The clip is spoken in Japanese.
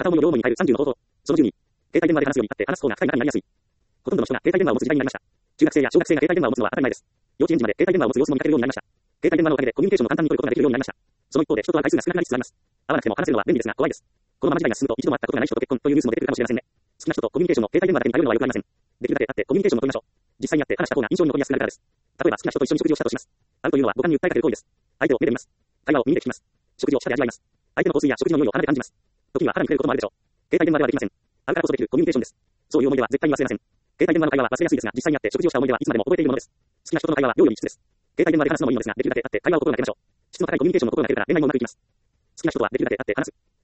片思いを両思いに変える30の方法。その12。携帯電話で話すようになって話す方が深い仲になりやすい。ほとんどの人が携帯電話を持つ時代になりました。中学生や小学生が携帯電話を持つのは当たり前です。幼稚園児まで携帯電話を持つ様子も見かけるようになりました。携帯電話のおかげでコミュニケーションも簡単に取ることができるようになりました。その一方で人と会う回数が少なくなりつつあります。会わなくても話せるのは便利ですが怖いです。このまま時代が進むと一度も会ったことがない人と結婚というニュースも出てくるかもしれませんね。好きな人とコミュニケーションの携帯電話だけに頼るのは良くありません。できるだけ会ってコミュニケーションを取りましょう。実際に会って話した方が印象に残りやすくなるからです。例えば好きな人と一緒に食事をしたとします。会うというのは五感に訴えかける行為です。相手を目で見ます。会話を耳で聞きます。食事を舌で味わいます。相手の香水や食事の匂いを鼻で感じます。時には腹に触れることもあるでしょう。携帯電話ではできません。会うからこそできるコミュニケーションです。そういう思い出は絶対に忘れません。携帯電話の会話は忘れやすいですが、実際に会って食事をした思い出はいつまでも覚えているものです。好きな人との会話は量より質です。携帯電話で話すのもいいのですが、できるだけ会って会話を心がけましょう。質の高いコミュニケーションの心がけるから恋愛もうまくいきます。好きな人とはできるだけ会って話す。